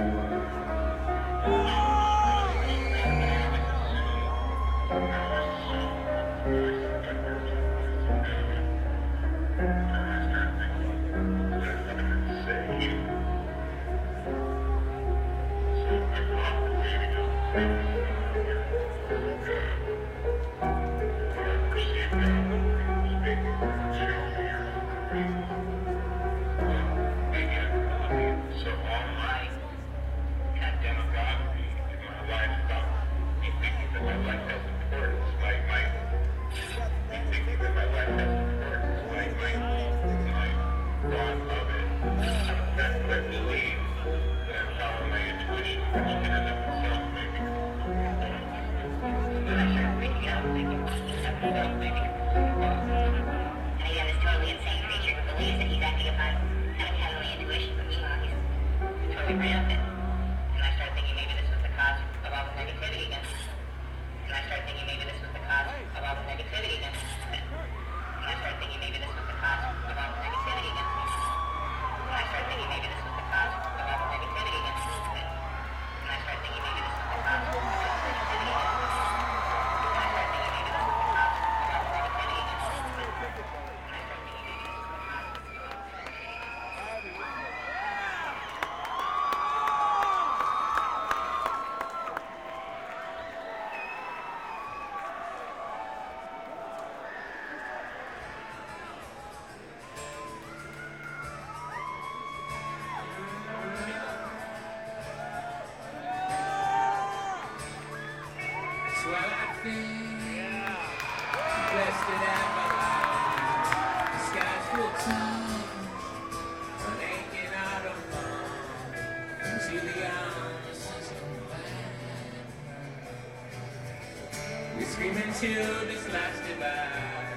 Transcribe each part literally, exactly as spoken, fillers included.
Screaming till this last divide.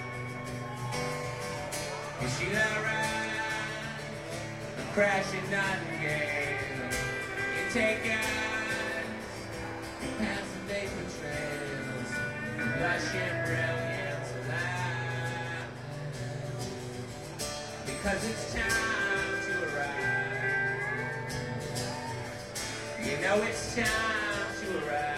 You shoot our ride, a crashing nightingale. You take us, you pass the vapor trails, blushing brilliance alive. Because it's time to arrive. You know it's time to arrive.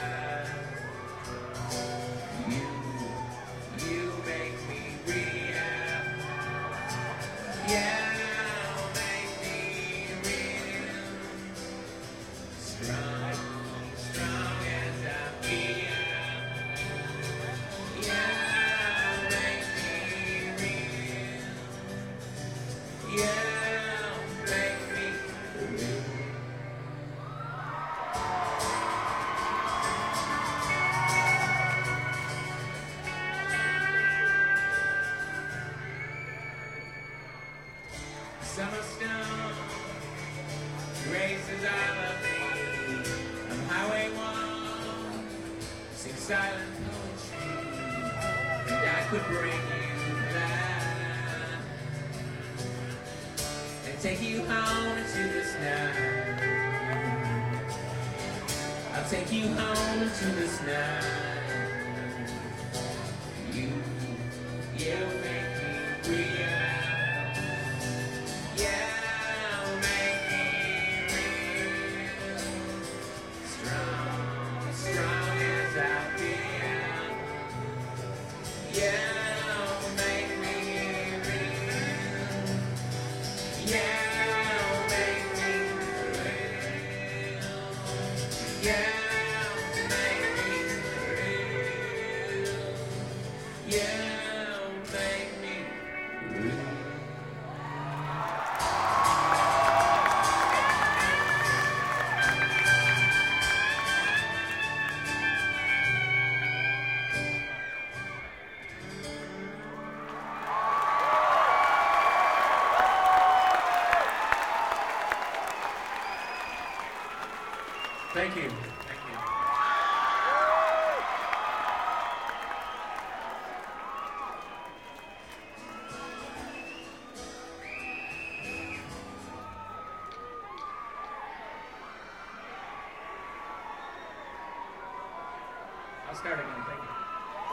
Summer stone races out of me on Highway one, sing silent poetry, and I could bring you back and take you home into this night. I'll take you home into this night. You, you make me real. Thank you. Thank you. I'll start again. Thank you.